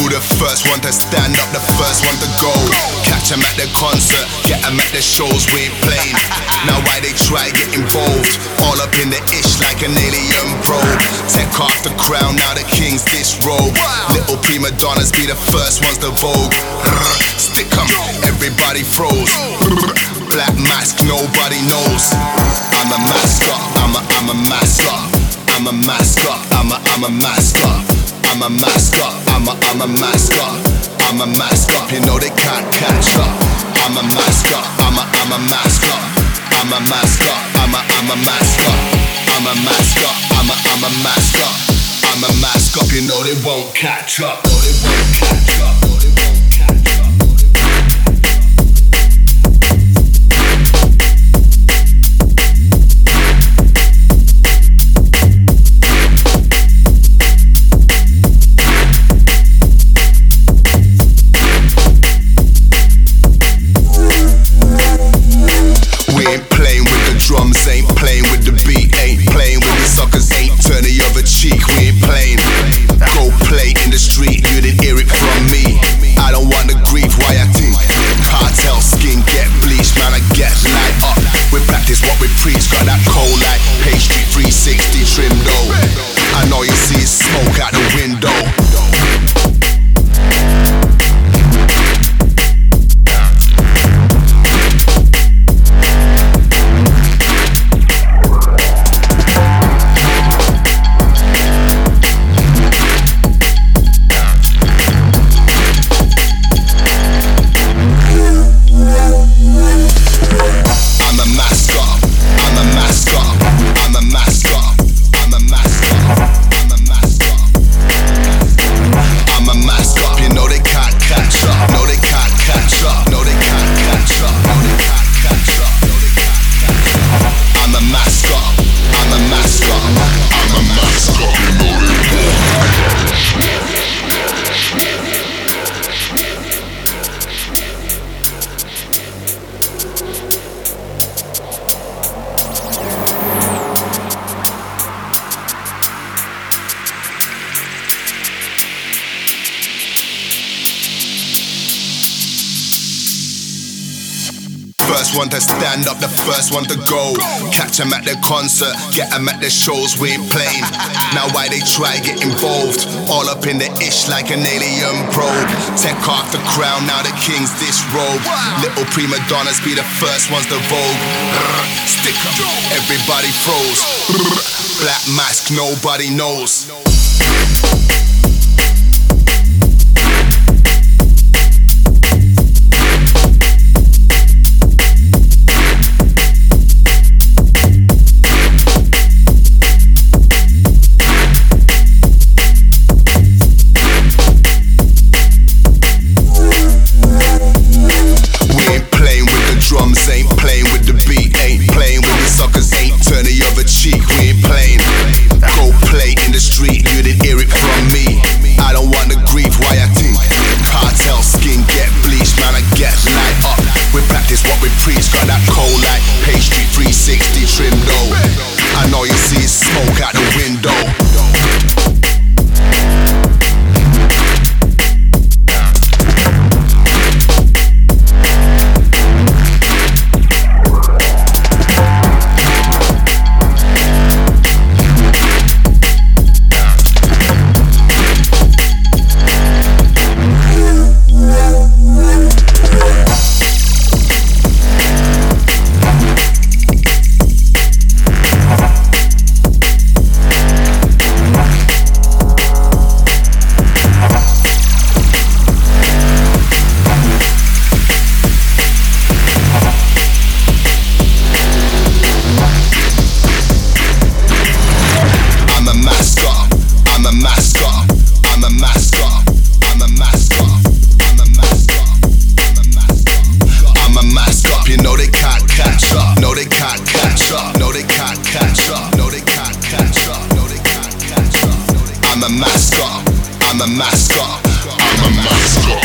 Who the first one to stand up, the first one to go? Catch 'em at the concert, get 'em at the shows, we ain't playing. Now why they try get involved? All up in the ish like an alien probe. Take off the crown, now the king's disrobe. Little prima donnas be the first ones to vogue. Stick 'em, everybody froze. Black mask, nobody knows. I'm a mascot, I'm a mascot. I'm a mascot, I'm a mascot. I'm a mascot, I'm a mascot. I'm a mascot, you know they can't catch up. I'm a mascot, I'm a mascot. I'm a mascot, I'm a mascot. I'm a mascot, I'm a mascot. I'm a mascot, you know they won't catch up. No, they won't catch up. No, they won't catch up. Drums ain't playing with the beat, ain't playing with these suckers, ain't turn the other cheek, we ain't playing. Go play in the street, you didn't hear it from me. I don't want the grief, why I think cartel skin get bleached, man, I get light up. We practice what we preach, got that cold like pastry 360 trim though. I know you see smoke out the window. First one to stand up, the first one to go. Catch 'em at the concert, get 'em at the shows, we ain't playing. Now why they try get involved? All up in the ish like an alien probe. Take off the crown, now the king's disrobe. Little prima donnas be the first ones to vogue. Stick 'em, everybody froze. Black mask, nobody knows. Drums ain't playing with the beat, ain't playing with these suckers, ain't turn the other cheek, we ain't playing. Go play in the street, you didn't hear it from me. I don't want the grief, why I think cartel skin get bleached, man, I get light up. We practice what we preach, got that cold like pastry 360 trim though. I know you see smoke out the window. I'm a mascot, I'm a mascot, I'm a mascot.